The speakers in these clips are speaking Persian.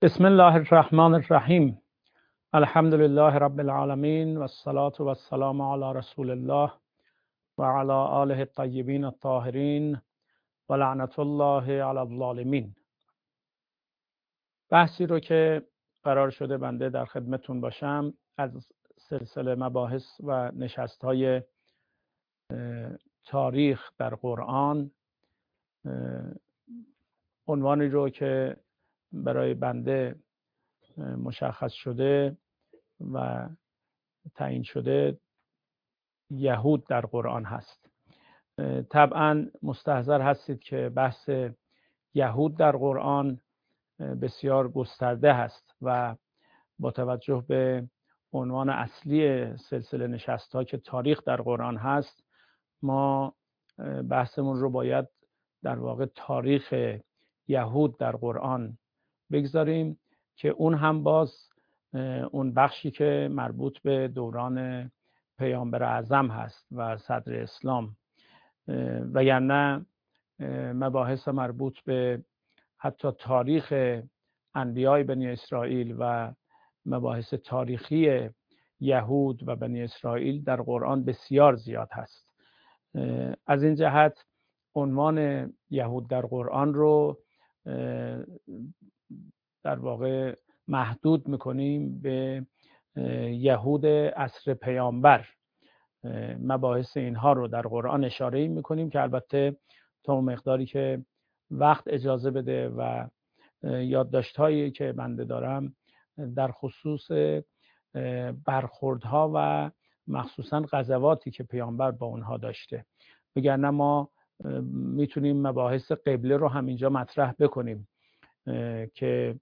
بسم الله الرحمن الرحیم. الحمد لله رب العالمین و الصلاة و السلام علی رسول الله و علی آله الطیبین الطاهرین و لعنت الله علی الظالمین. بحثی رو که قرار شده بنده در خدمتون باشم از سلسله مباحث و نشست‌های تاریخ در قرآن، عنوانی رو که برای بنده مشخص شده و تعیین شده یهود در قرآن هست. طبعا مستحضر هستید که بحث یهود در قرآن بسیار گسترده هست و با توجه به عنوان اصلی سلسله نشست‌ها که تاریخ در قرآن هست، ما بحثمون رو باید در واقع تاریخ یهود در قرآن بگذاریم که اون هم باز اون بخشی که مربوط به دوران پیامبر اعظم هست و صدر اسلام، وگرنه مباحث مربوط به حتی تاریخ انبیای بنی اسرائیل و مباحث تاریخی یهود و بنی اسرائیل در قرآن بسیار زیاد هست. از این جهت عنوان یهود در قرآن رو در واقع محدود میکنیم به یهود عصر پیامبر. مباحث اینها رو در قرآن اشاره میکنیم که البته تا مقداری که وقت اجازه بده و یادداشت‌هایی که بنده دارم در خصوص برخوردها و مخصوصا غزواتی که پیامبر با اونها داشته، وگرنه ما میتونیم مباحث قبله رو هم اینجا مطرح بکنیم که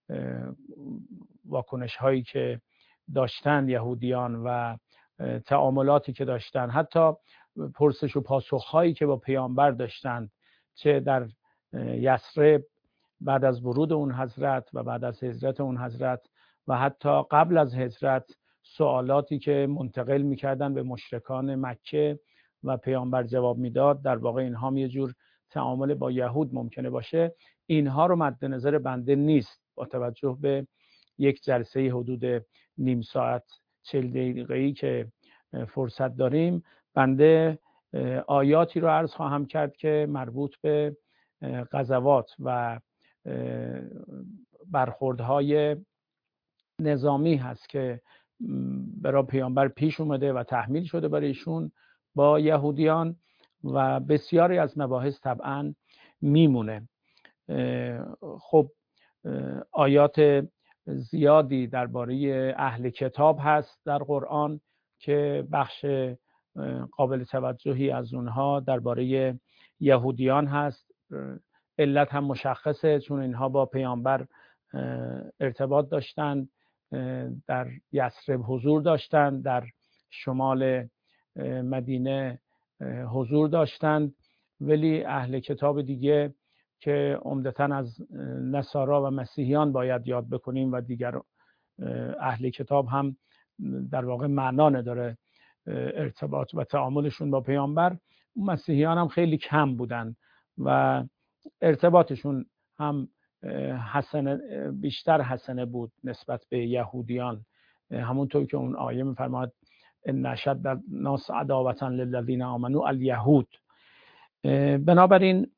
واکنش هایی که داشتن یهودیان و تعاملاتی که داشتن، حتی پرسش و پاسخ هایی که با پیامبر داشتن، چه در یثرب بعد از ورود اون حضرت و بعد از هجرت اون حضرت و حتی قبل از هجرت، سوالاتی که منتقل میکردن به مشرکان مکه و پیامبر جواب میداد. در واقع اینها هم یه جور تعامل با یهود ممکنه باشه. اینها رو مد نظر بنده نیست. با توجه به یک جلسه حدود نیم ساعت 40 دقیقه‌ای که فرصت داریم، بنده آیاتی رو عرض خواهم کرد که مربوط به غزوات و برخوردهای نظامی هست که برای پیامبر پیش اومده و تحمیل شده برای ایشون با یهودیان، و بسیاری از مباحث طبعا میمونه. خب آیات زیادی درباره اهل کتاب هست در قرآن که بخش قابل توجهی از اونها درباره یهودیان هست. علت هم مشخصه، چون اینها با پیامبر ارتباط داشتن، در یثرب حضور داشتن، در شمال مدینه حضور داشتند، ولی اهل کتاب دیگه که عمدتاً از نصارا و مسیحیان باید یاد بکنیم و دیگر اهل کتاب هم در واقع معنا نداره ارتباط و تعاملشون با پیامبر. مسیحیان هم خیلی کم بودن و ارتباطشون هم بیشتر حسنه بود نسبت به یهودیان، همونطور که اون آیه می‌فرماد ان اشد الناس عداوة للذین آمنوا الیهود. بنابراین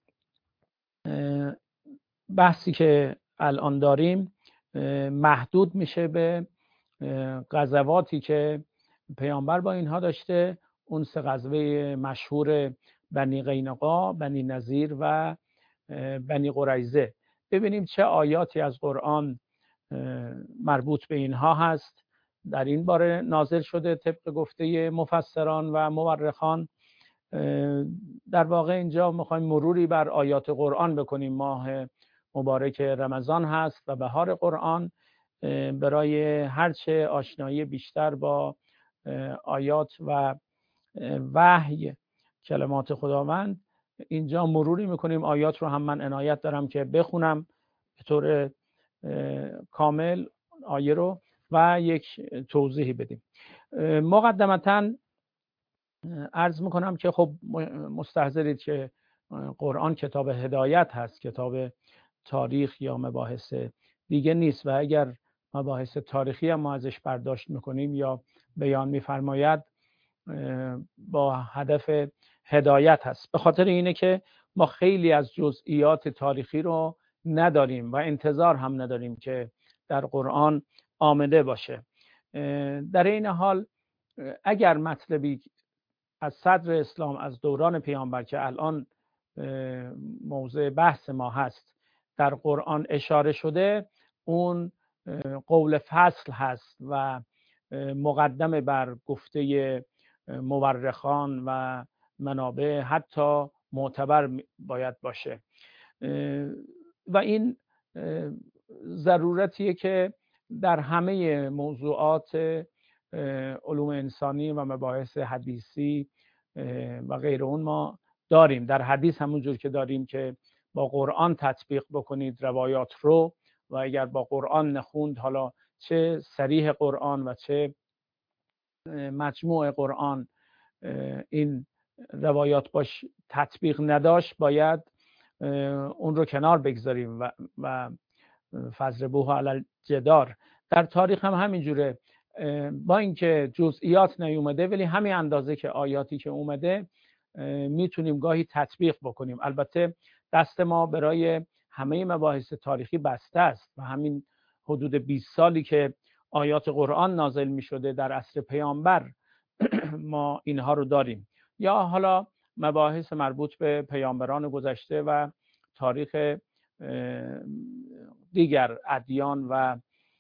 بحثی که الان داریم محدود میشه به غزواتی که پیامبر با اینها داشته، اون سه غزوه مشهور بنی قینقاع، بنی نضیر و بنی قریظه. ببینیم چه آیاتی از قرآن مربوط به اینها هست در این باره نازل شده طبق گفته مفسران و مورخان. در واقع اینجا میخوایم مروری بر آیات قرآن بکنیم. ماه مبارک رمضان هست و بهار قرآن، برای هرچه آشنایی بیشتر با آیات و وحی کلمات خداوند، اینجا مروری میکنیم. آیات رو هم من عنایت دارم که بخونم به طور کامل آیه رو و یک توضیحی بدیم. مقدمتاً عرض میکنم که خب مستحضرید که قرآن کتاب هدایت هست، کتاب تاریخ یا مباحث دیگه نیست و اگر مباحث تاریخی هم ما ازش برداشت میکنیم یا بیان میفرماید با هدف هدایت هست. به خاطر اینه که ما خیلی از جزئیات تاریخی رو نداریم و انتظار هم نداریم که در قرآن آمده باشه. در این حال اگر مطلبی از صدر اسلام، از دوران پیامبر که الان موضوع بحث ما هست، در قرآن اشاره شده، اون قول فصل هست و مقدم بر گفته مورخان و منابع حتی معتبر باید باشه و این ضرورتیه که در همه موضوعات علوم انسانی و مباحث حدیثی و غیر اون ما داریم. در حدیث همونجور که داریم که با قرآن تطبیق بکنید روایات رو و اگر با قرآن نخوند، حالا چه صریح قرآن و چه مجموع قرآن، این روایات باش تطبیق نداشت، باید اون رو کنار بگذاریم و فضربوه علی الجدار. در تاریخ هم همینجوره، با اینکه جزئیات نیومده ولی همین اندازه که آیاتی که اومده میتونیم گاهی تطبیق بکنیم. البته دست ما برای همه مباحث تاریخی بسته است و همین حدود 20 سالی که آیات قرآن نازل می شده در عصر پیامبر ما اینها رو داریم، یا حالا مباحث مربوط به پیامبران گذشته و تاریخ دیگر ادیان و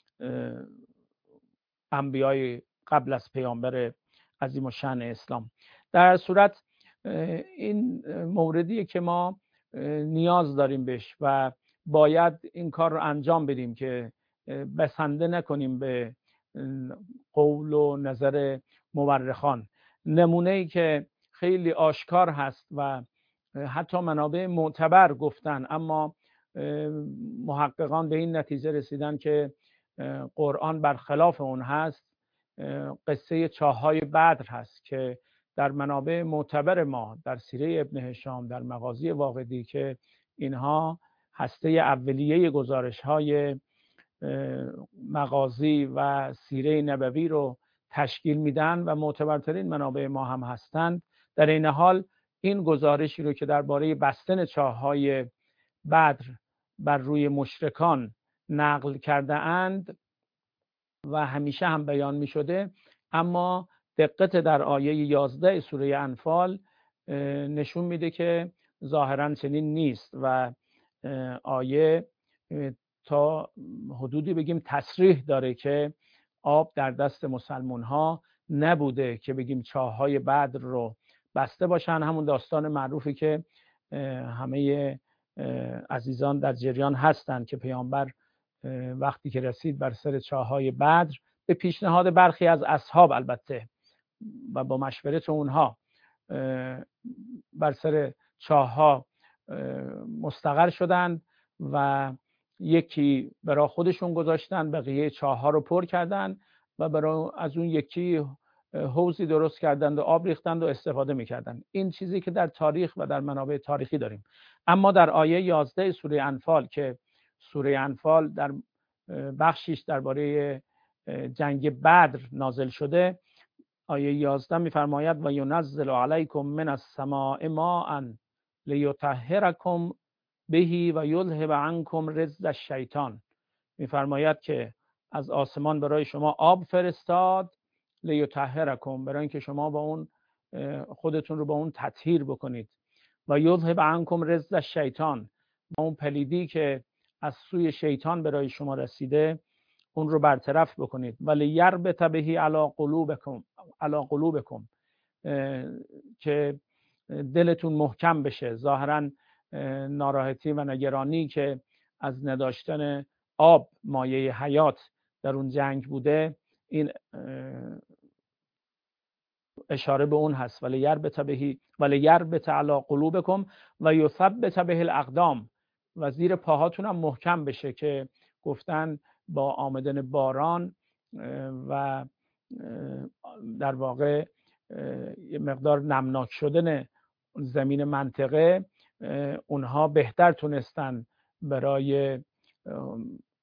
انبیای قبل از پیامبر عظیم الشأن اسلام. در صورت این موردیه که ما نیاز داریم بهش و باید این کار رو انجام بدیم که بسنده نکنیم به قول و نظر مورخان. نمونه‌ای که خیلی آشکار هست و حتی منابع معتبر گفتن، اما محققان به این نتیجه رسیدن که قرآن برخلاف اون هست، قصه چاه‌های بدر هست که در منابع معتبر ما، در سیره ابن هشام، در مغازی واقدی، که اینها هسته اولیه گزارش‌های مغازی و سیره نبوی رو تشکیل میدن و معتبرترین منابع ما هم هستند. در این حال این گزارشی رو که درباره بستن چاه‌های بدر بر روی مشرکان نقل کرده اند و همیشه هم بیان می شده، اما دقت در آیه 11 سوره انفال نشون میده که ظاهراً چنین نیست و آیه تا حدودی بگیم تصریح داره که آب در دست مسلمان ها نبوده که بگیم چاه‌های بدر رو بسته باشن. همون داستان معروفی که همه عزیزان در جریان هستند که پیامبر وقتی که رسید بر سر چاه‌های بدر، به پیشنهاد برخی از اصحاب البته و با مشورت اونها، بر سر چاه‌ها مستقر شدند و یکی برای خودشون گذاشتن، بقیه چاه‌ها رو پر کردند و برای از اون یکی حوضی درست کردند و آب ریختند و استفاده می‌کردند. این چیزی که در تاریخ و در منابع تاریخی داریم. اما در آیه 11 سوره انفال که سوره انفال در بخشیش درباره جنگ بدر نازل شده، آیه 11 می‌فرماید و ینزل علیکم من السماء ماء لیطهرکم به و یذهب عنکم رجز الشیطان. می‌فرماید که از آسمان برای شما آب فرستاد، لیطهرکم، برای اینکه شما با اون خودتون رو با اون تطهیر بکنید، و یذهب عنکم رجز الشیطان، با اون پلیدی که از سوی شیطان برای شما رسیده اون رو برطرف بکنید. ولی یربط به علی قلوبکم، که دلتون محکم بشه. ظاهرا ناراحتی و نگرانی که از نداشتن آب، مایه حیات، در اون جنگ بوده، این اشاره به اون هست. ولی یربط علی قلوبکم و یثبت به الاقدام، و زیر پاهاتون هم محکم بشه، که گفتن با آمدن باران و در واقع یه مقدار نمناک شدن زمین منطقه، اونها بهتر تونستن برای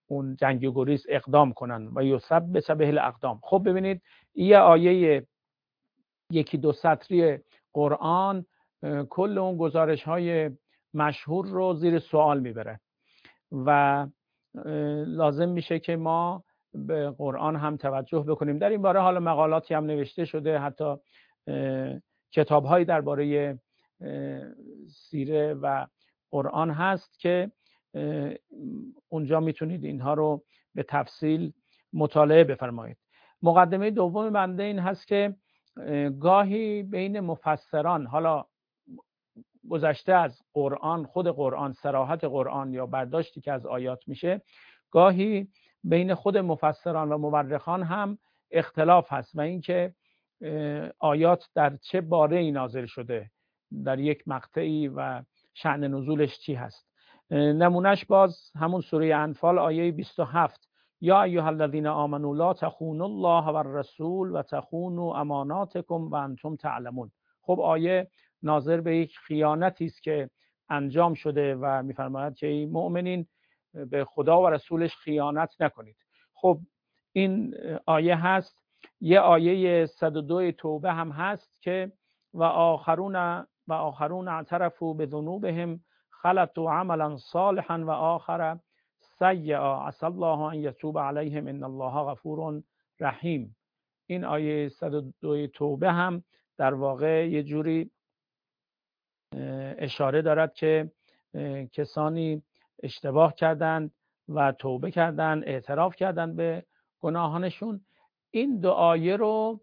اون جنگ گریز اقدام کنن و یثبت به الاقدام. خب ببینید یه آیه یکی دو سطری قرآن کل اون گزارش های مشهور رو زیر سوال میبره و لازم میشه که ما به قرآن هم توجه بکنیم. در این باره حالا مقالاتی هم نوشته شده، حتی کتاب‌هایی درباره سیره و قرآن هست که اونجا میتونید اینها رو به تفصیل مطالعه بفرمایید. مقدمه دوم بنده این هست که گاهی بین مفسران، حالا گذشته از قرآن، خود قرآن، صراحت قرآن یا برداشتی که از آیات میشه، گاهی بین خود مفسران و مورخان هم اختلاف هست و اینکه آیات در چه باره‌ای نازل شده، در یک مقطعی و شأن نزولش چی هست. نمونش باز همون سوره انفال آیه 27: یا ایها الذین آمنوا لا تخونوا الله و الرسول و تخونوا اماناتکم و انتم تعلمون. خب آیه ناظر به یک خیانتی است که انجام شده و میفرماید که ای مؤمنین به خدا و رسولش خیانت نکنید. خب این آیه هست. یه آیه 102 توبه هم هست که و آخرون اعترفوا بذنوبهم خلطوا عملا صالحا و آخر سیئا عسى الله ان یتوب علیهم ان الله غفور رحیم. این آیه 102 توبه هم در واقع یه جوری اشاره دارد که کسانی اشتباه کردند و توبه کردند، اعتراف کردند به گناهانشون. این دو آیه رو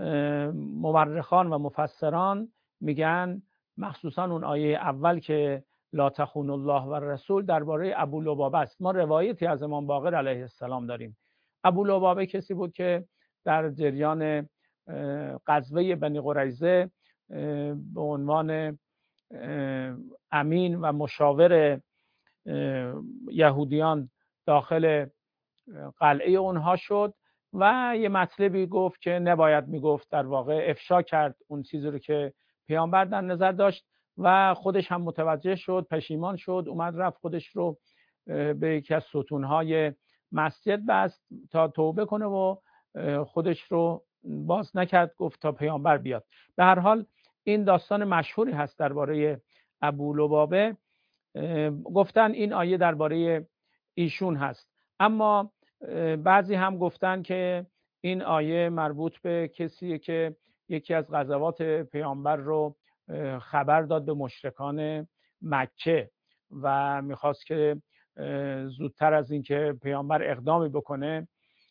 مورخان و مفسران میگن، مخصوصا اون آیه اول که لا تخونوا الله و الرسول درباره ابولبابه است. ما روایتی از امام باقر علیه السلام داریم. ابولبابه کسی بود که در جریان غزوه بنی قریظه به عنوان امین و مشاور یهودیان داخل قلعه اونها شد و یه مطلبی گفت که نباید میگفت، در واقع افشا کرد اون چیزی رو که پیامبر در نظر داشت و خودش هم متوجه شد، پشیمان شد، اومد رفت خودش رو به یکی از ستونهای مسجد بست تا توبه کنه و خودش رو باز نکرد، گفت تا پیامبر بیاد. به هر حال این داستان مشهوری هست درباره ابولبابه. گفتن این آیه درباره ایشون هست، اما بعضی هم گفتن که این آیه مربوط به کسیه که یکی از غزوات پیامبر رو خبر داد به مشرکان مکه و میخواست که زودتر از این که پیامبر اقدامی بکنه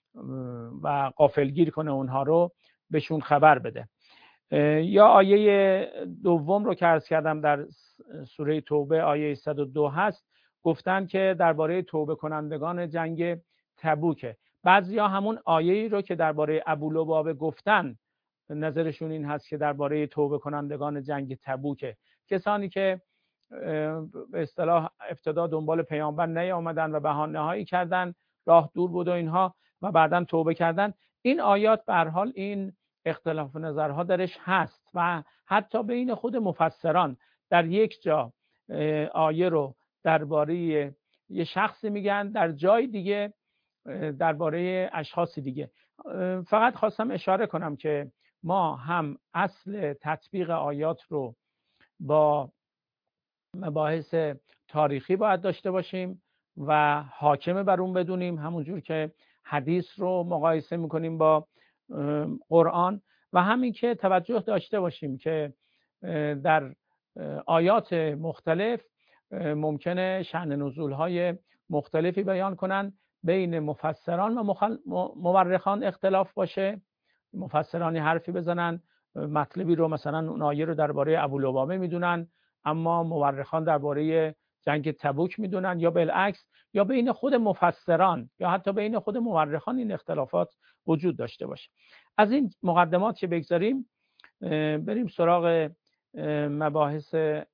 و غافلگیر کنه اونها رو، بهشون خبر بده. یا آیه دوم رو که عرض کردم در سوره توبه آیه 102 هست، گفتن که درباره توبه کنندگان جنگ تبوکه. بعضیا همون آیه‌ای رو که درباره ابولبابه گفتن نظرشون این هست که درباره توبه کنندگان جنگ تبوکه، کسانی که به اصطلاح ابتدا دنبال پیامبر نیامدن و بهانه‌هایی کردن، راه دور بود و اینها، و بعداً توبه کردن. این آیات به هر حال این اختلاف نظرها درش هست و حتی بین خود مفسران در یک جا آیه رو درباره یه شخصی میگن، در جای دیگه درباره اشخاص دیگه. فقط خواستم اشاره کنم که ما هم اصل تطبیق آیات رو با مباحث تاریخی باید داشته باشیم و حاکم بر اون بدونیم، همونجور که حدیث رو مقایسه میکنیم با قرآن، و همین که توجه داشته باشیم که در آیات مختلف ممکنه شأن نزول‌های مختلفی بیان کنن، بین مفسران و مورخان اختلاف باشه، مفسرانی حرفی بزنن، مطلبی رو مثلا اون آیه رو درباره ابولبابه میدونن اما مورخان درباره جنگ تبوک میدونن، یا بالعکس، یا بین خود مفسران یا حتی بین خود مورخان این اختلافات وجود داشته باشه. از این مقدمات که بگذاریم، بریم سراغ مباحث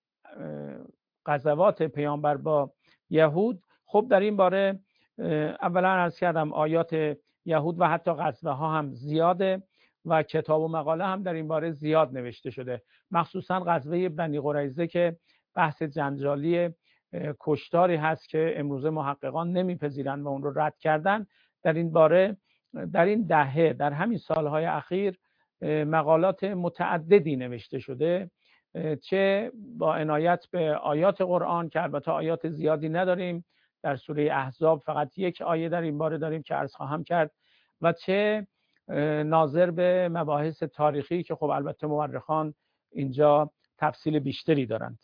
غزوات پیامبر با یهود. خب در این باره اولا عرض کردم آیات یهود و حتی غزوه ها هم زیاده و کتاب و مقاله هم در این باره زیاد نوشته شده، مخصوصا غزوه بنی قریظه که بحث جنجالی کشتاری هست که امروزه محققان نمیپذیرند و اون رو رد کردن. در این باره در این دهه، در همین سالهای اخیر مقالات متعددی نوشته شده، چه با عنایت به آیات قرآن که البته آیات زیادی نداریم، در سوره احزاب فقط یک آیه در این باره داریم که عرض خواهم کرد، و چه ناظر به مباحث تاریخی که خب البته مورخان اینجا تفصیل بیشتری دارند.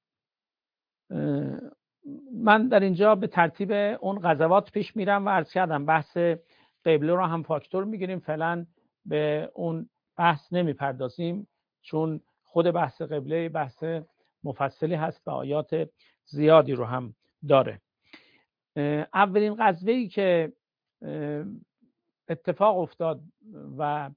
من در اینجا به ترتیب اون غزوات پیش میرم و عرض کردم بحث قبله رو هم فاکتور میگیریم، فعلا به اون بحث نمیپردازیم چون خود بحث قبله بحث مفصلی هست و آیات زیادی رو هم داره. اولین غزوه‌ای که اتفاق افتاد و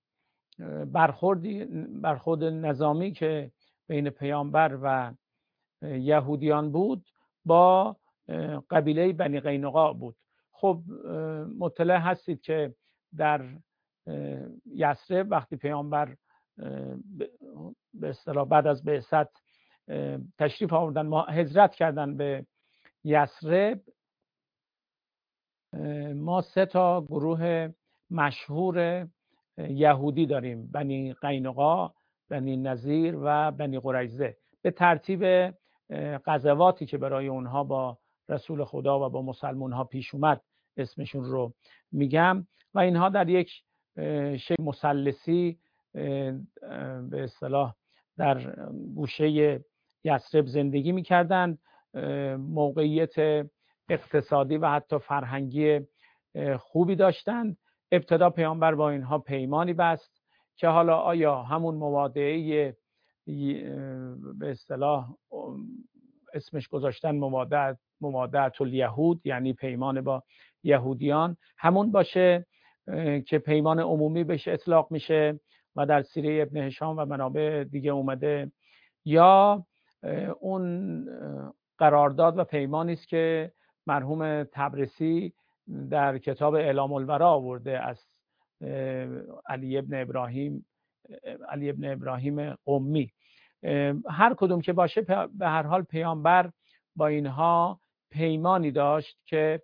برخورد نظامی که بین پیامبر و یهودیان بود با قبیله بنی قینقاع بود. خب مطلع هستید که در یثرب وقتی پیامبر به اصطلاح بعد از بعثت تشریف آوردن، هجرت کردن به یثرب، ما 3 گروه مشهور یهودی داریم: بنی قینقاع، بنی نضیر و بنی قریظه. به ترتیب غزواتی که برای اونها با رسول خدا و با مسلمان ها پیش اومد اسمشون رو میگم و اینها در یک شکل مثلثی به اصطلاح در گوشه یثرب زندگی میکردند. موقعیت اقتصادی و حتی فرهنگی خوبی داشتند. ابتدا پیامبر با اینها پیمانی بست که حالا آیا همون موادعه به اصطلاح اسمش گذاشتن موادعت الیهود، یعنی پیمان با یهودیان، همون باشه که پیمان عمومی بهش اطلاق میشه و در سیره ابن هشام و منابع دیگه اومده، یا اون قرارداد و پیمانی است که مرحوم طبرسی در کتاب اعلام الورا آورده از علی ابن ابراهیم قمی. هر کدوم که باشه به هر حال پیامبر با اینها پیمانی داشت که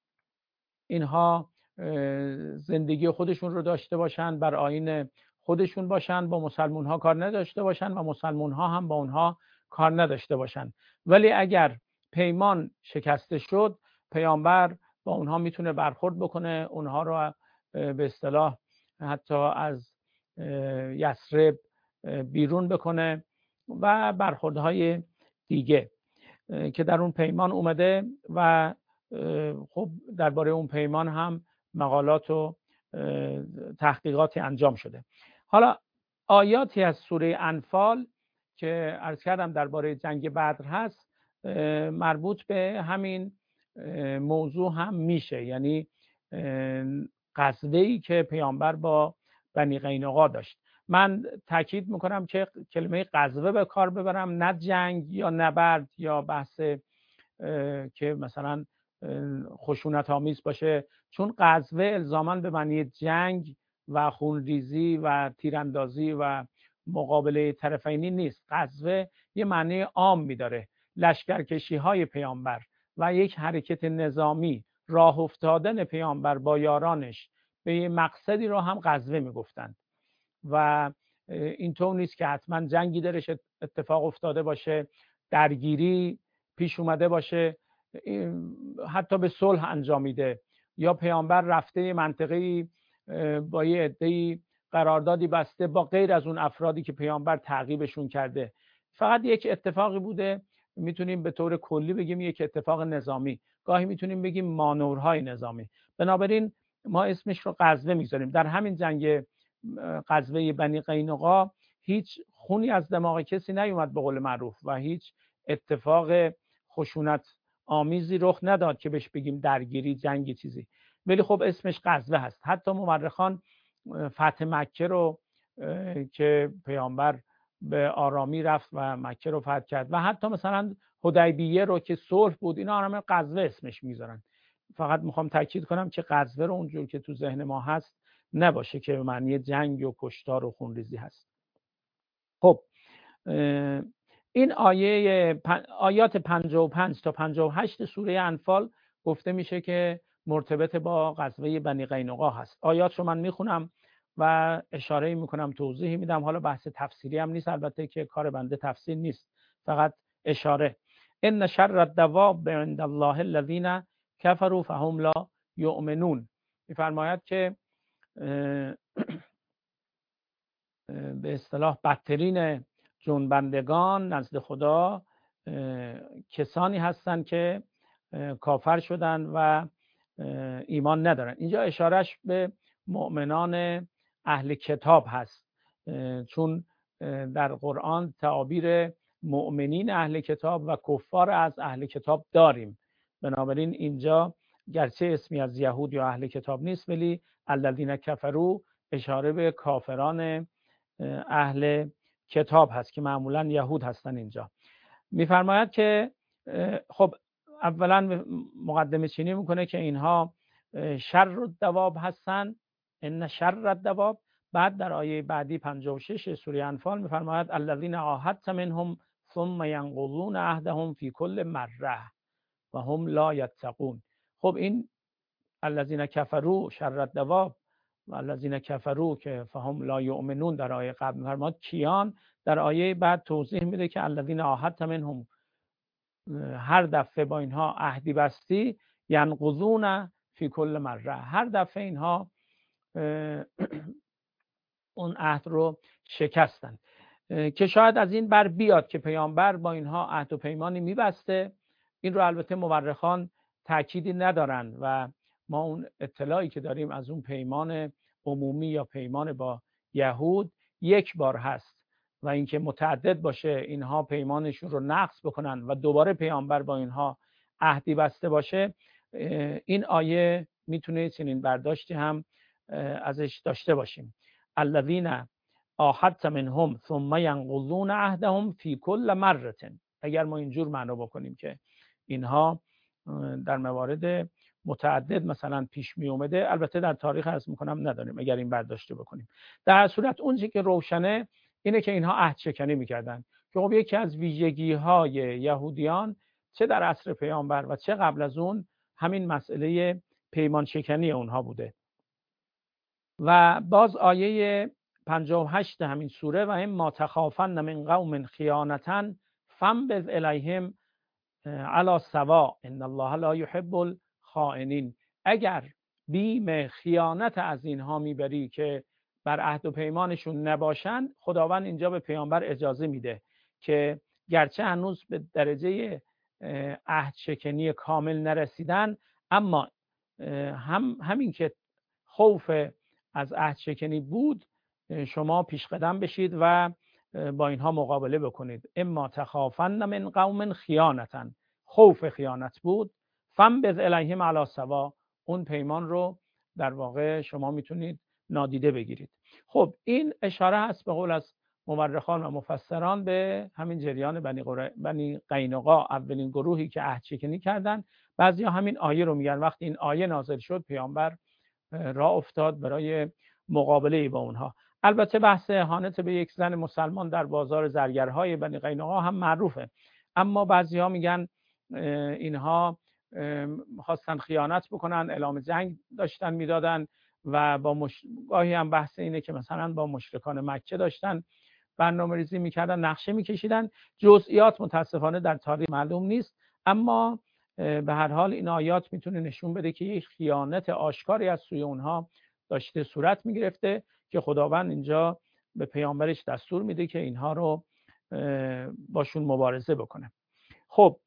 اینها زندگی خودشون رو داشته باشن، بر آیین خودشون باشن، با مسلمون ها کار نداشته باشن و مسلمون ها هم با اونها کار نداشته باشن. ولی اگر پیمان شکسته شد، پیامبر با اونها میتونه برخورد بکنه، اونها رو به اصطلاح حتی از یثرب بیرون بکنه و برخوردهای دیگه که در اون پیمان اومده. و خب درباره اون پیمان هم مقالات و تحقیقاتی انجام شده. حالا آیاتی از سوره انفال که عرض کردم درباره جنگ بدر هست مربوط به همین موضوع هم میشه، یعنی غزوه‌ای که پیامبر با بنی قینقاع داشت. من تاکید میکنم که کلمه غزوه به کار ببرم، نه جنگ یا نبرد یا بحث که مثلا خشونت آمیز باشه، چون غزوه الزاما به معنی جنگ و خونریزی و تیراندازی و مقابله طرفینی نیست. غزوه یه معنی عام میداره، لشکرکشی های پیامبر و یک حرکت نظامی، راه افتادن پیامبر با یارانش به یه مقصدی رو هم غزوه میگفتند. و اینطور نیست که حتما جنگی درش اتفاق افتاده باشه، درگیری پیش اومده باشه، حتی به صلح انجامیده، یا پیامبر رفته منطقه‌ای با یه عده‌ای قراردادی بسته با غیر از اون افرادی که پیامبر تعقیبشون کرده. فقط یک اتفاقی بوده، میتونیم به طور کلی بگیم یک اتفاق نظامی، گاهی میتونیم بگیم مانورهای نظامی. بنابراین ما اسمش رو غزوه میذاریم. در همین جنگ غزوه بنی قینقاع هیچ خونی از دماغ کسی نیومد به قول معروف و هیچ اتفاق خشونت آمیزی رخ نداد که بهش بگیم درگیری، جنگی، چیزی. ولی خب اسمش غزوه هست. حتی مورخان فتح مکه رو که پیامبر به آرامی رفت و مکه رو فتح کرد و حتی مثلا حدیبیه رو که صلح بود، اینا هم غزوه اسمش میذارن. فقط میخوام تاکید کنم که غزوه رو اونجور که تو ذهن ما هست نباشه که به معنی جنگ و کشتار و خونریزی هست. خب این آیات 55 تا 58 سوره انفال گفته میشه که مرتبط با غزوه بنی قینقاع هست. آیات رو من میخونم و اشاره میکنم، توضیحی میدم. حالا بحث تفسیری هم نیست، البته که کار بنده تفسیر نیست، فقط اشاره. ان شر الدواب عند الله الذين كفروا فهم لا یؤمنون. میفرماید که به اصطلاح بدترین جنبندگان نزد خدا کسانی هستند که کافر شدن و ایمان ندارن. اینجا اشارش به مؤمنان اهل کتاب هست، چون در قرآن تعابیر مؤمنین اهل کتاب و کفار از اهل کتاب داریم. بنابراین اینجا گرچه اسمی از یهود یا اهل کتاب نیست، ولی الذین کفروا اشاره به کافران اهل کتاب هست که معمولا یهود هستن. اینجا میفرماید که خب اولا مقدمه چینی میکنه که اینها شر الدواب هستن، ان شر الدواب. بعد در آیه بعدی 56 سوره انفال میفرماید الذین عاهدت منهم ثم ينقضون عهدهم فی کل مره و هم لا یتقون. خب این الذین کفروا شر الدواب و الذین کفروا که فهم لا یؤمنون در آیه قبل میفرماید کیان. در آیه بعد توضیح میده که الذین عاهدت منهم، هر دفعه با اینها عهدی بستی، ینقضون فی کل مره، هر دفعه اینها اون عهد رو شکستن. که شاید از این بر بیاد که پیامبر با اینها عهد و پیمانی میبسته. این رو البته مورخان تأکیدی ندارن و ما اون اطلاعی که داریم از اون پیمان عمومی یا پیمان با یهود یک بار هست و اینکه متعدد باشه اینها پیمانشون رو نقض بکنن و دوباره پیامبر با اینها عهدی بسته باشه، این آیه میتونه چنین برداشتی هم ازش داشته باشیم. الذین عاهدت منهم ثم ينقضون عهدهم فی کل مره. اگر ما اینجور معنا بکنیم که اینها در موارد متعدد مثلا پیش می اومده، البته در تاریخ عرض میکنم نداریم اگر این برداشته بکنیم. در هر صورت اون چیزی که روشنه اینه که اینها عهد شکنی میکردن که خب یکی از ویژگی های یهودیان چه در عصر پیامبر و چه قبل از اون همین مسئله پیمان شکنی اونها بوده. و باز آیه 58 همین سوره و اما تخافن من قوم خیانة فانبذ الیهم علی سواء ان الله لا یحب الخائنین. اگر بیم خیانت از اینها میبری که بر عهد و پیمانشون نباشن، خداوند اینجا به پیامبر اجازه میده که گرچه هنوز به درجه عهد شکنی کامل نرسیدن، اما همین که خوف از عهد شکنی بود، شما پیش قدم بشید و با اینها مقابله بکنید. اما تخافن من قوم خیانة، خوف خیانت بود، فانبذ الیهم علی سواء، اون پیمان رو در واقع شما میتونید نادیده بگیرید. خب این اشاره هست به قول از مورخان و مفسران به همین جریان بنی قینقاع، اولین گروهی که عهد شکنی کردن. بعضیا همین آیه رو میگن وقتی این آیه نازل شد پیامبر راه افتاد برای مقابله با اونها. البته بحث اهانت به یک زن مسلمان در بازار زرگرهای بنی قینقاع هم معروفه، اما بعضیا میگن اینها خواستن خیانت بکنن، اعلام جنگ داشتن میدادن و با گاهی هم بحث اینه که مثلا با مشرکان مکه داشتن برنامه‌ریزی میکردن، نقشه میکشیدن. جزئیات متاسفانه در تاریخ معلوم نیست، اما به هر حال این آیات میتونه نشون بده که یک خیانت آشکاری از سوی اونها داشته صورت میگرفته که خداوند اینجا به پیامبرش دستور میده که اینها رو باشون مبارزه بکنه. خب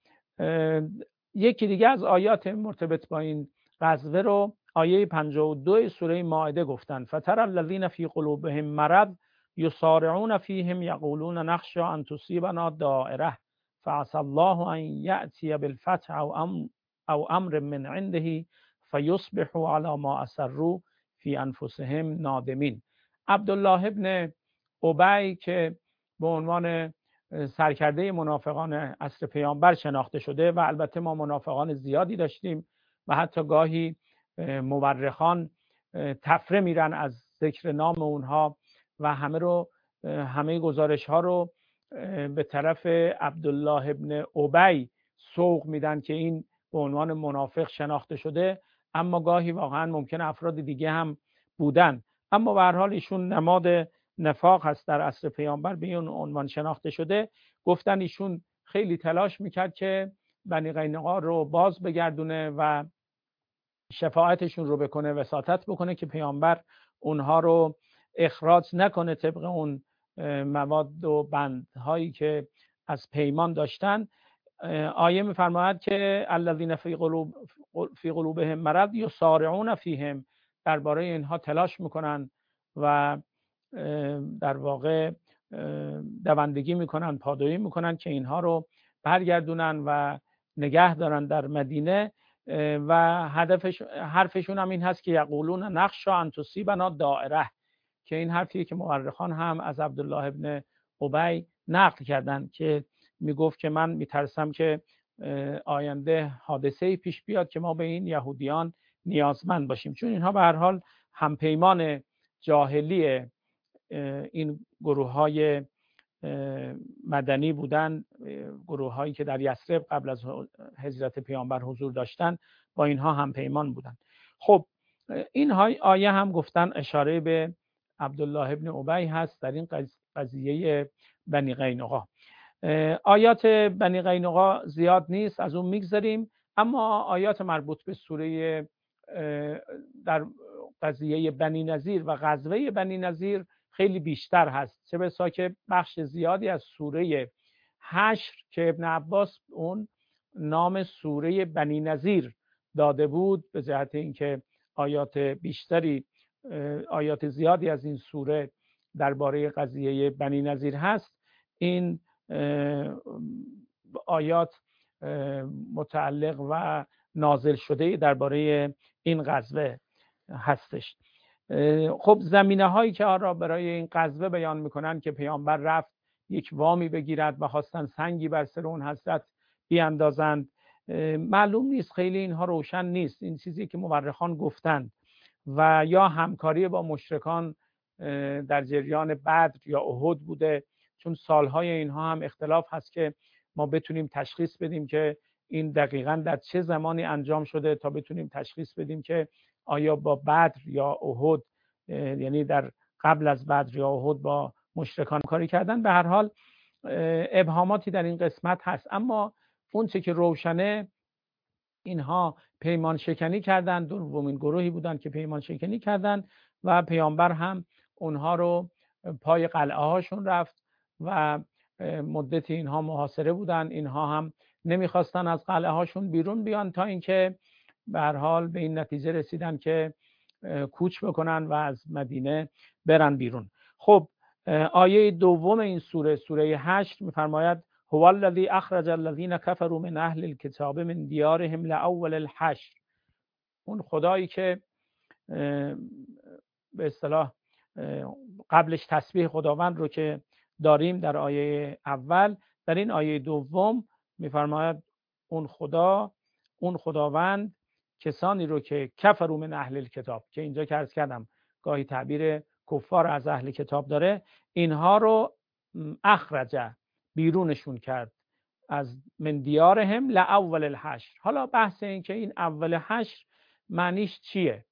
یکی دیگه از آیات مرتبط با این غزوه رو آیه 52 سوره مائده گفتن فتر الذین فی قلوبهم مرض یسارعون فیهم یقولون نخشی ان تصیبنا دائره فعسى الله ان یأتی بالفتح او امر من عنده فیصبحوا علی ما اسروا فی انفسهم نادمین. عبدالله ابن ابی که به عنوان سرکرده منافقان عصر پیامبر شناخته شده و البته ما منافقان زیادی داشتیم و حتی گاهی مورخان تفره میرن از ذکر نام اونها و همه گزارش ها رو به طرف عبدالله ابن ابی سوق میدن که این به عنوان منافق شناخته شده، اما گاهی واقعا ممکن افراد دیگه هم بودن، اما به هر حال ایشون نماد نفاق هست در عصر پیامبر، به این عنوان شناخته شده. گفتن ایشون خیلی تلاش میکرد که بنی قینقاع رو باز بگردونه و شفاعتشون رو بکنه، وساطت بکنه که پیامبر اونها رو اخراج نکنه طبق اون مواد و بندهایی که از پیمان داشتن. آیه میفرماید که الذین فی قلوبهم مرض یسارعون فیهم، درباره اینها تلاش میکنن و در واقع دوندگی میکنن، پادویی میکنن که اینها رو برگردونن و نگه دارن در مدینه، و حرفشون هم این هست که یقولون نخشی ان تصیبنا دائره، که این حرفیه که مورخان هم از عبدالله ابن ابی نقل کردن که میگفت که من میترسم که آینده حادثه‌ای پیش بیاد که ما به این یهودیان نیازمند باشیم، چون اینها به هر حال همپیمان جاهلی این گروه‌های مدنی بودن، گروه‌هایی که در یثرب قبل از هجرت پیامبر حضور داشتن، با اینها همپیمان بودن. خب این آیه هم گفتن اشاره به عبدالله ابن ابی هست در این قضیه بنی قینقاع. آیات بنی قینقاع زیاد نیست، از اون میگذاریم، اما آیات مربوط به سوره در قضیه بنی نضیر و غزوه بنی نضیر خیلی بیشتر هست، چه بسا که بخش زیادی از سوره حشر که ابن عباس اون نام سوره بنی نضیر داده بود، به جهت اینکه آیات زیادی از این سوره درباره قضیه بنی نضیر هست، این آیات متعلق و نازل شده درباره این غزوه هستش. خب زمینه هایی که آن را برای این غزوه بیان میکنن که پیامبر رفت یک وامی بگیرد و خواستن سنگی بر سر اون حضرت بیاندازند، معلوم نیست، خیلی اینها روشن نیست، این چیزی که مورخان گفتند، و یا همکاری با مشرکان در جریان بدر یا احد بوده، چون سالهای اینها هم اختلاف هست که ما بتونیم تشخیص بدیم که این دقیقاً در چه زمانی انجام شده، تا بتونیم تشخیص بدیم که آیا با بدر یا احد، یعنی در قبل از بدر یا احد با مشرکان کاری کردن. به هر حال ابهاماتی در این قسمت هست، اما اون چه که روشنه اینها پیمان شکنی کردن، دومین گروهی بودن که پیمان شکنی کردن و پیامبر هم اونها رو پای قلعه هاشون رفت و مدتی اینها محاصره بودن، اینها هم نمیخواستن از قلعه هاشون بیرون بیان، تا اینکه به هر حال به این نتیجه رسیدن که کوچ بکنن و از مدینه برن بیرون. خب آیه دوم این سوره حشر میفرماید هو الذی اخرج الذین کفروا من اهل الکتاب من دیارهم لاول الحشر، اون خدایی که به اصطلاح قبلش تسبیح خداوند رو که داریم در آیه اول، در این آیه دوم میفرماید اون خداوند کسانی رو که کفروا من اهل الکتاب، که اینجا که عرض کردم گاهی تعبیر کفار از اهل کتاب داره، اینها رو اخرجه بیرونشون کرد از من دیارهم لاول الحشر. حالا بحث این که این اول حشر معنیش چیه،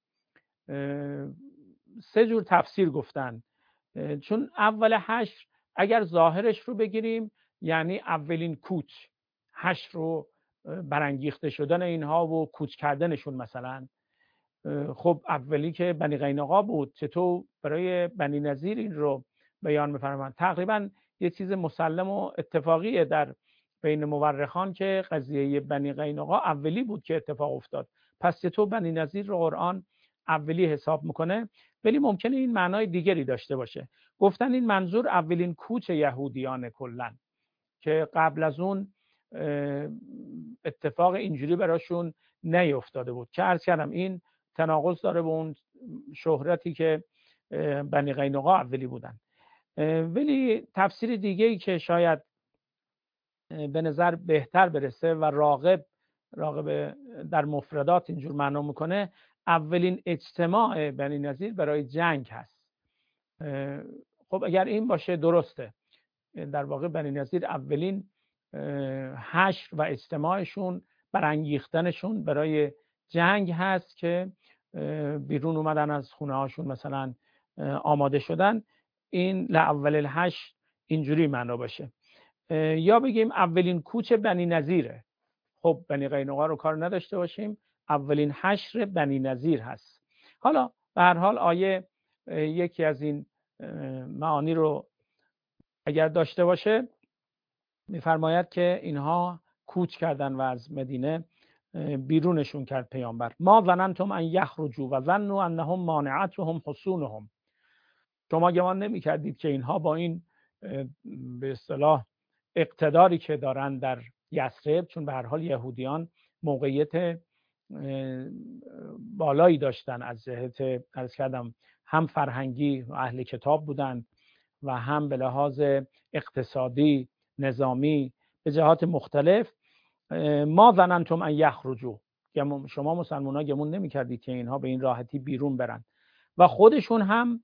سه جور تفسیر گفتن، چون اول حشر اگر ظاهرش رو بگیریم یعنی اولین کوچ، حشر رو برانگیخته شدن اینها و کوچ کردنشون مثلا. خب اولی که بنی قینقاع بود، چطور برای بنی نضیر این رو بیان می‌فرمایند؟ تقریبا یه چیز مسلم و اتفاقیه در بین مورخان که قضیه بنی قینقاع اولی بود که اتفاق افتاد، پس چطور بنی نضیر رو قرآن اولی حساب میکنه؟ ولی ممکنه این معنای دیگری داشته باشه. گفتن این منظور اولین کوچ یهودیان کلن که قبل از اون اتفاق اینجوری براشون نیفتاده بود، که عرض کردم این تناقض داره با اون شهرتی که بنی قینقاع اولی بودن. ولی تفسیر دیگه‌ای که شاید به نظر بهتر برسه و راغب در مفردات اینجور معنا میکنه، اولین اجتماع بنی نضیر برای جنگ هست. خب اگر این باشه درسته، در واقع بنی نظیر اولین حشر و اجتماعشون برانگیختنشون برای جنگ هست که بیرون اومدن از خونه هاشون، مثلا آماده شدن. این لاول الحشر اینجوری معنا باشه. یا بگیم اولین کوچ بنی نظیره. خب بنی قینقاع رو کار نداشته باشیم، اولین حشر بنی نظیر هست. حالا به هر حال آیه یکی از این معانی رو اگر داشته باشه میفرماید که اینها کوچ کردن و از مدینه بیرونشون کرد پیامبر. ما ظننتم ان یخرجوا و ظنوا انهم مانعتهم حصونهم. شما گمان نمی‌کردید که اینها با این به اصطلاح اقتداری که دارن در یثرب، چون به هر حال یهودیان موقعیت بالایی داشتن از جهت عرض کردم هم فرهنگی و اهل کتاب بودند و هم به لحاظ اقتصادی، نظامی، به جهات مختلف. ما ظننتم ان یخرجوا، شما مسلمان‌ها گمون نمی‌کردید که اینها به این راحتی بیرون برن و خودشون هم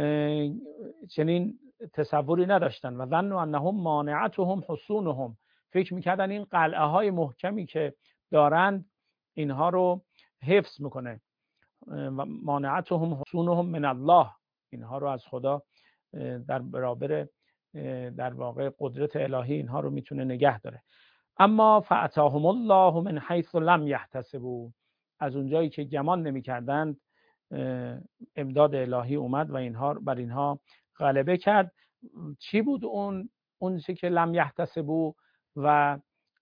چنین تصوری نداشتن. و ظنوا انهم مانعتهم حصونهم، فکر می‌کردن این قلعه های محکمی که دارند اینها رو حفظ میکنه. و مانعتهم حصونهم من الله، اینها رو از خدا در برابر در واقع قدرت الهی اینها رو میتونه نگه داره. اما فاتاهم الله من حیث لم یحتسبوا، از اونجایی که گمان نمی‌کردند امداد الهی اومد و اینها بر اینها غلبه کرد. چی بود اون چیزی که لم یحتسبوا و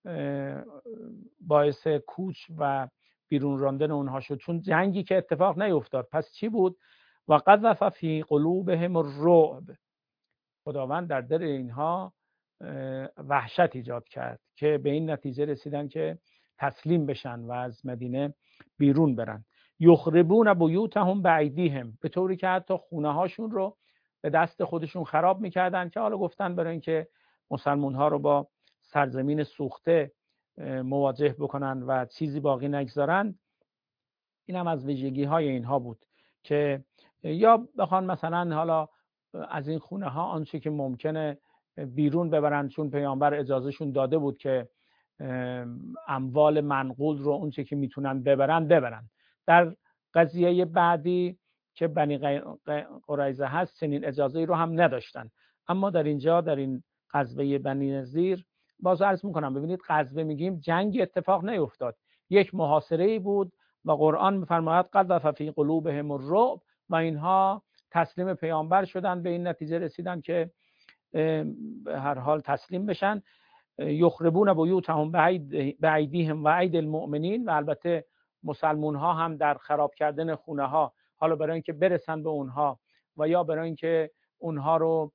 باعث کوچ و بیرون راندن اونها شد؟ چون جنگی که اتفاق نیفتاد. پس چی بود؟ و قذف فی قلوبهم الرعب، خداوند در دل اینها وحشت ایجاد کرد که به این نتیجه رسیدن که تسلیم بشن و از مدینه بیرون برن. یخربون بیوتهم بایدیهم، به طوری که حتی خونه هاشون رو به دست خودشون خراب میکردن، که حالا گفتن برای اینکه مسلمان ها رو با سرزمین سوخته مواجه بکنن و چیزی باقی نگذارن. این هم از ویژگی های اینها بود که یا بخوان مثلا حالا از این خونه ها آنچه که ممکنه بیرون ببرن، چون پیامبر اجازهشون داده بود که اموال منقول رو اونچه که میتونن ببرن. در قضیه بعدی که بنی قریظه هست چنین اجازه‌ای رو هم نداشتن. اما در اینجا در این غزوه بنی نظیر باز عرض میکنم، ببینید غزوه میگیم جنگ اتفاق نیفتاد، یک محاصره‌ای بود و قرآن میفرماید قذف فی قلوبهم الرعب و اینها تسلیم پیامبر شدن، به این نتیجه رسیدن که به هر حال تسلیم بشن. یخربون بیوتهم بایدیهم و اید المؤمنین، و البته مسلمون ها هم در خراب کردن خونه ها، حالا برای اینکه برسن به اونها و یا برای اینکه اونها رو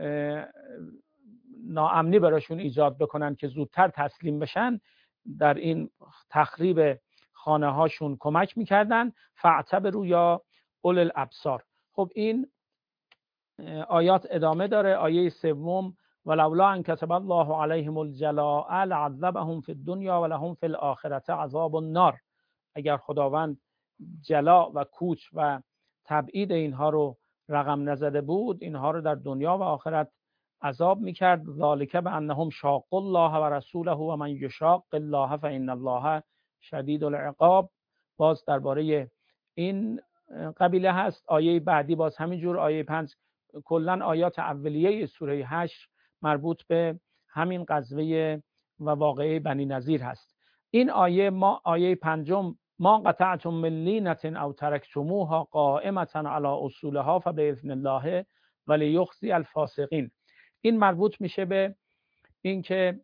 ناامنی براشون ایجاد بکنن که زودتر تسلیم بشن، در این تخریب خانه هاشون کمک میکردن. فاعتبروا یا اول الابصار. خب این آیات ادامه داره. آیه سوم ولولا ان کتب الله علیهم الجلاء لعذبهم فی الدنیا ولهم فی الاخره عذاب النار. اگر خداوند جلا و کوچ و تبعید اینها رو رقم نزده بود، اینها رو در دنیا و آخرت عذاب میکرد. ذالک بانهم شاقوا الله و رسوله و من یشاق الله فان الله شدید العقاب. باز درباره این قبیله هست. آیه بعدی باز همینجور، آیه 5. کلا آیات اولیه سوره 8 مربوط به همین غزوه و واقعه بنی نظیر هست. این آیه 5 ما قطعتم من لینة او ترکتموها قائمة علی اصولها فباذن الله ولیخزی الفاسقین. این مربوط میشه به اینکه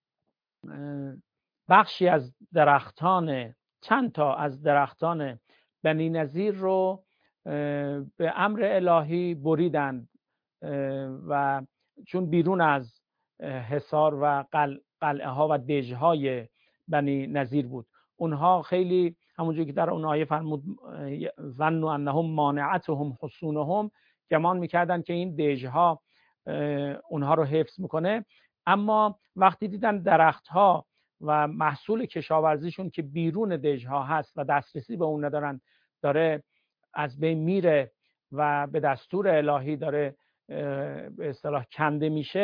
بخشی از درختان، چند تا از درختان بنی نظیر رو به امر الهی بریدند و چون بیرون از حصار و قلعه ها و دژهای بنی نظیر بود، اونها خیلی همونجوری که در اون آیه فرمود ظنوا انهم مانعتهم حصونهم، گمان میکردن که این دژها اونها رو حفظ میکنه. اما وقتی دیدن درختها و محصول کشاورزیشون که بیرون دژها هست و دسترسی به اون ندارن، داره از بین میره و به دستور الهی داره به اصطلاح کنده میشه،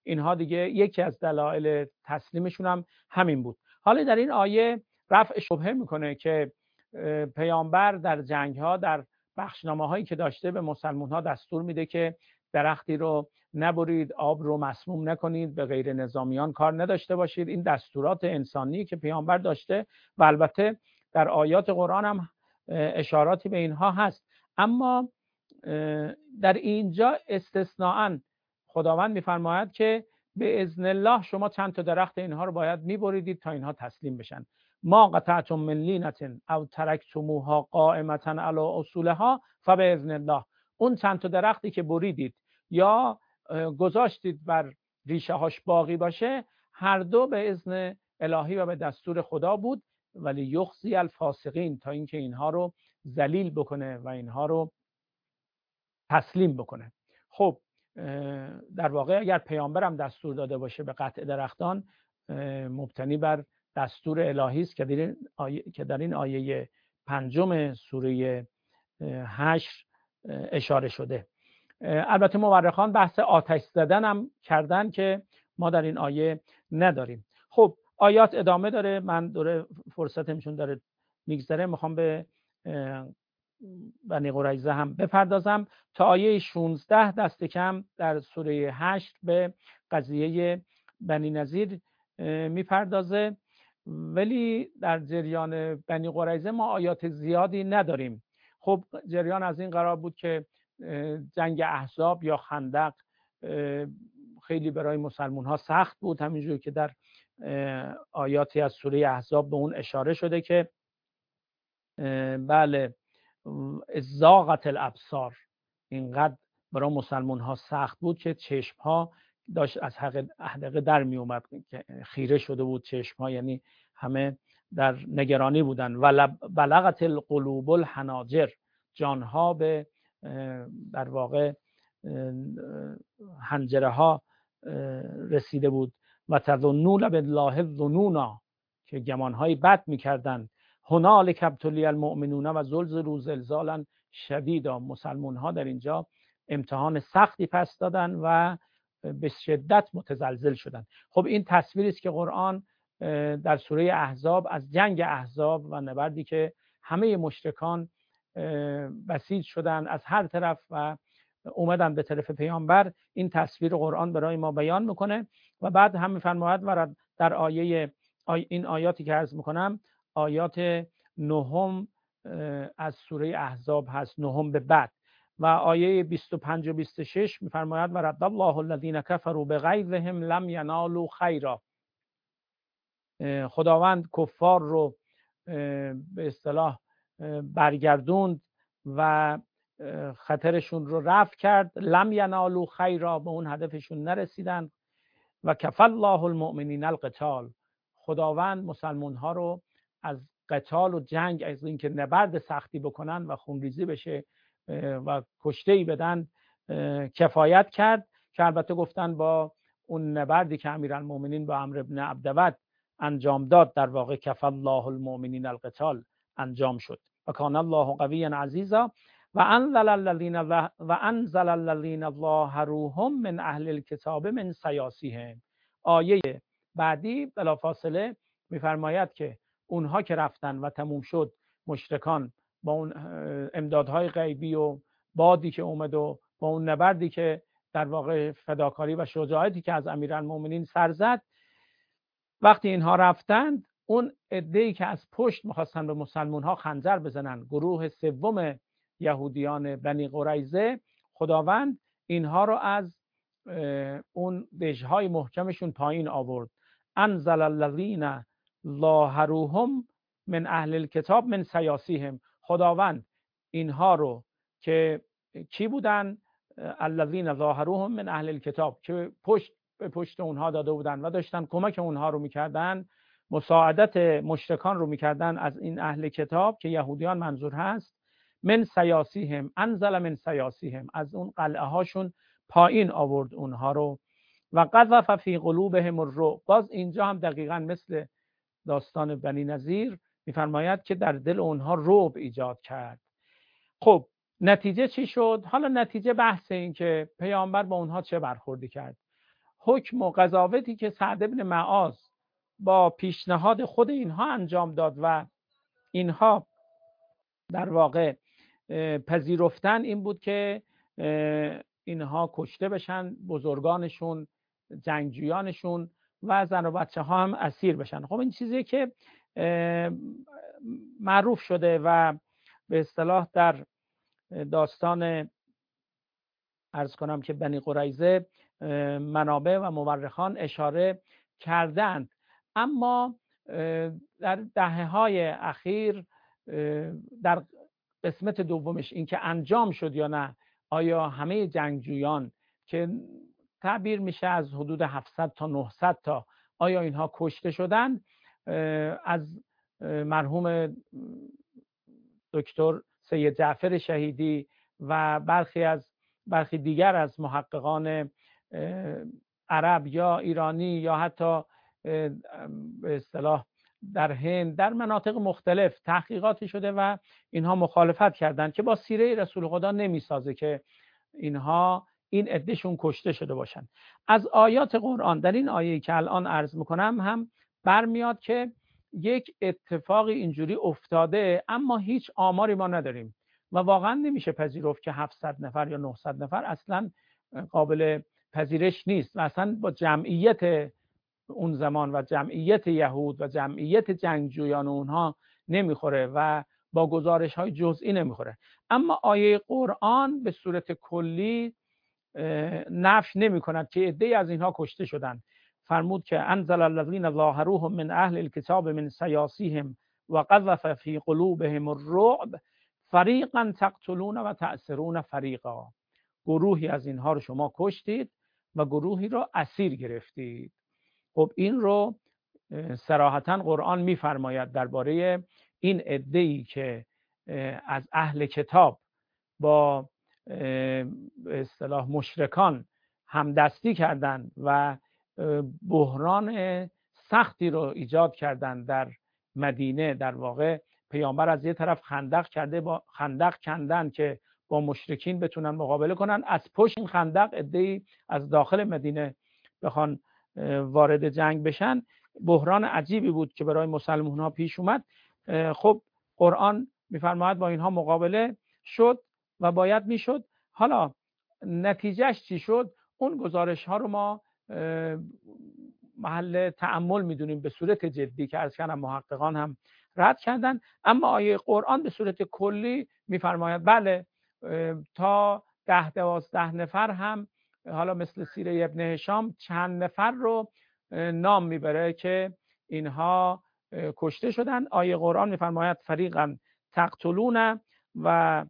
اینها دیگه یکی از دلایل تسلیمشون هم همین بود. حالا در این آیه رفع شبهه میکنه که پیامبر در جنگ‌ها، در بخشنامه‌هایی که داشته به مسلمان‌ها دستور میده که درختی رو نبرید، آب رو مسموم نکنید، به غیر نظامیان کار نداشته باشید. این دستورات انسانی که پیامبر داشته و البته در آیات قرآن هم اشاراتی به اینها هست. اما در اینجا استثناءً خداوند میفرماید که به اذن الله شما چند تا درخت اینها رو باید میبریدید تا اینها تسلیم بشن. ما قطعتم من لینة او ترکتموها قائمة علی اصولها فباذن الله. اون چند تا درختی که بریدید یا گذاشتید بر ریشه هاش باقی باشه، هر دو به اذن الهی و به دستور خدا بود. ولی یخزی الفاسقین، تا اینکه اینها رو ذلیل بکنه و اینها رو تسلیم بکنه. خب در واقع اگر پیامبرم دستور داده باشه به قطع درختان، مبتنی بر دستور الهی است که در این آیه 5 سوره 8 اشاره شده. البته مورخان بحث آتش زدن هم کردن که ما در این آیه نداریم. خب آیات ادامه داره، من دوره فرصتمشون داره میگذره، میخوام به بنی قریظه هم بپردازم. تا آیه 16 دست کم در سوره 8 به قضیه بنی نضیر میپردازه، ولی در جریان بنی قریظه ما آیات زیادی نداریم. خب جریان از این قرار بود که جنگ احزاب یا خندق خیلی برای مسلمان ها سخت بود، همینجور که در آیاتی از سوره احزاب به اون اشاره شده که بله زاغت الابصار، اینقدر برای مسلمان ها سخت بود که چشم ها داشت از حدقه در می اومد، خیره شده بود چشم ها، یعنی همه در نگرانی بودن. و بلغت القلوب الحناجر، جان ها به در واقع حنجره ها رسیده بود. و تظنون بالله الظنونا، که گمان های بد میکردند. هنالک ابتلی المؤمنون و زلزلوا زلزالا شدیدا، مسلمان ها در اینجا امتحان سختی پس دادن و به شدت متزلزل شدن. خب این تصویری است که قرآن در سوره احزاب از جنگ احزاب و نبردی که همه مشرکان بسیج شدن از هر طرف و اومدن به طرف پیامبر، این تصویر قرآن برای ما بیان میکنه. و بعد هم میفرماید و در این آیاتی که عرض میکنم آیات 9 از سوره احزاب هست، 9 به بعد. و آیه 25 و 26 میفرماید و رد الله الذین کفروا بغیظهم لم ینالوا خیرا. خداوند کفار رو به اصطلاح برگردوند و خطرشون رو رفع کرد. لم ینالوا خیرا، به اون هدفشون نرسیدن. و کفى الله المؤمنین القتال، خداوند مسلمان ها رو از قتال و جنگ، از اینکه نبرد سختی بکنن و خونریزی بشه و کشته‌ای بدن کفایت کرد، که البته گفتن با اون نبردی که امیرالمؤمنین با عمرو بن عبدود انجام داد، در واقع کفى الله المؤمنین القتال انجام شد. و کان الله قویا عزیزا. و انزل الذین ظاهروهم من اهل الکتاب من سیاسیهم. آیه بعدی بلافاصله میفرماید که اونها که رفتن و تموم شد، مشرکان با اون امدادهای غیبی و بادی که اومد و با اون نبردی که در واقع فداکاری و شجاعتی که از امیرالمؤمنین سر زد، وقتی اینها رفتند، اون عده‌ای که از پشت می‌خواستن به مسلمان‌ها خنجر بزنن، گروه سوم یهودیان بنی قریظه، خداوند اینها رو از اون دژهای محکمشون پایین آورد. انزل الذین ظاهروهم من اهل الکتاب من سیاسیهم. خداوند اینها رو که کی بودن؟ الذین ظاهروهم من اهل الکتاب، که به پشت اونها داده بودن و داشتن کمک اونها رو میکردن، مساعدت مشرکان رو میکردن از این اهل کتاب که یهودیان منظور هست. من سیاسیهم، انزل من سیاسیهم، از اون قلعه هاشون پایین آورد اونها رو. و قذف فی قلوبهم الرعب، باز اینجا هم دقیقاً مثل داستان بنی نضیر میفرماید که در دل اونها رعب ایجاد کرد. خب نتیجه چی شد؟ حالا نتیجه بحث این که پیامبر با اونها چه برخوردی کرد. حکم و قضاوتی که سعد بن معاذ با پیشنهاد خود اینها انجام داد و اینها در واقع پذیرفتن این بود که اینها کشته بشن، بزرگانشون، جنگجویانشون و زن و بچه ها هم اسیر بشن. خب این چیزی که معروف شده و به اصطلاح در داستان عرض کنم که بنی قریظه منابع و مورخان اشاره کردند. اما در دهه‌های اخیر در قسمت دومش این که انجام شد یا نه، آیا همه جنگجویان که تعبیر میشه از حدود 700 تا 900 تا، آیا اینها کشته شدند؟ از مرحوم دکتر سید جعفر شهیدی و برخی دیگر از محققان عرب یا ایرانی یا حتی به اصطلاح در هند در مناطق مختلف تحقیقاتی شده و اینها مخالفت کردند که با سیره رسول خدا نمیسازه که اینها این عدهشون کشته شده باشند. از آیات قرآن در این آیه‌ای که الان عرض میکنم هم برمیاد که یک اتفاقی اینجوری افتاده، اما هیچ آماری ما نداریم و واقعا نمیشه پذیرفت که 700 نفر یا 900 نفر اصلا قابل پذیرش نیست و اصلا با جمعیت اون زمان و جمعیت یهود و جمعیت جنگجویان اونها نمیخوره و با گزارش های جزئی نمیخوره. اما آیه قرآن به صورت کلی نفی نمی کند که عده‌ای از اینها کشته شدند. فرمود که انزل الذین ظاهروهم من اهل الكتاب من سیاسیهم و قذف فی قلوبهم الرعب فریقا تقتلون و تأسرون فریقا. گروهی از اینها رو شما کشتید و گروهی رو اسیر گرفتید. خب این رو صراحتاً قرآن میفرماید درباره این عده‌ای که از اهل کتاب با به اصطلاح مشرکان همدستی کردند و بحران سختی رو ایجاد کردند در مدینه. در واقع پیامبر از یه طرف خندق کندن که با مشرکین بتونن مقابله کنن، از پشت این خندق عده‌ای از داخل مدینه بخوان وارد جنگ بشن. بحران عجیبی بود که برای مسلمان ها پیش اومد. خب قرآن میفرماید با اینها مقابله شد و باید میشد. حالا نتیجهش چی شد؟ اون گزارش ها رو ما محل تأمل میدونیم به صورت جدی که از کنم محققان هم رد کردن. اما آیه قرآن به صورت کلی میفرماید بله تا 10-12 نفر هم، حالا مثل سیره ابن هشام چند نفر رو نام میبره که اینها کشته شدن. آیه قرآن میفرماید فریقا تقتلون و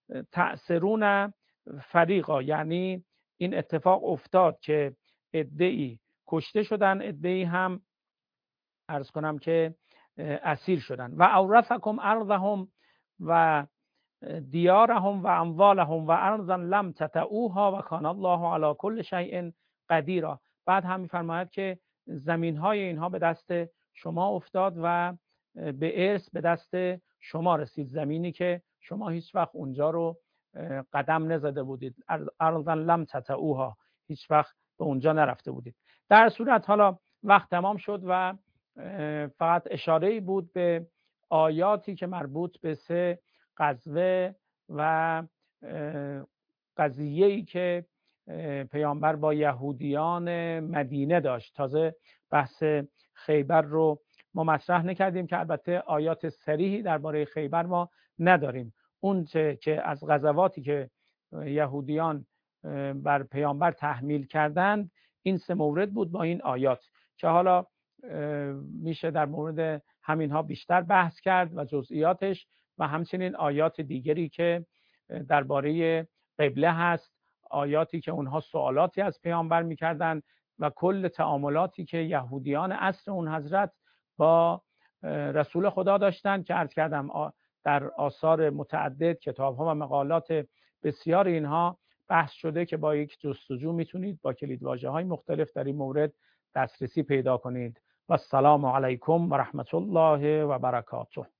تأسرون فریقا، یعنی این اتفاق افتاد که عده‌ای کشته شدن، عده‌ای هم عرض کنم که اسیر شدن. و اورثکم ارضهم و دیارهم و اموالهم و ارضا لم تطئوها و کان الله علی کل شیء قدیر. بعد هم میفرماید که زمین‌های اینها به دست شما افتاد و به ارث به دست شما رسید، زمینی که شما هیچ وقت اونجا رو قدم نزده بودید، ارضا لم تطئوها، هیچ وقت به اونجا نرفته بودید. در صورت حالا وقت تمام شد و فقط اشاره‌ای بود به آیاتی که مربوط به 3 غزوه و قضیه‌ای که پیامبر با یهودیان مدینه داشت. تازه بحث خیبر رو ما مطرح نکردیم که البته آیات صریحی درباره خیبر ما نداریم. اون که از غزواتی که یهودیان بر پیامبر تحمیل کردند این 3 مورد بود با این آیات که حالا میشه در مورد همینها بیشتر بحث کرد و جزئیاتش، و همچنین آیات دیگری که درباره قبله هست، آیاتی که اونها سوالاتی از پیامبر میکردن و کل تعاملاتی که یهودیان عصر اون حضرت با رسول خدا داشتن که عرض کردم در آثار متعدد، کتاب‌ها و مقالات بسیار اینها بحث شده که با یک جستجو میتونید با کلیدواژه‌های مختلف در این مورد دسترسی پیدا کنید. و السلام علیکم و رحمت الله و برکاته.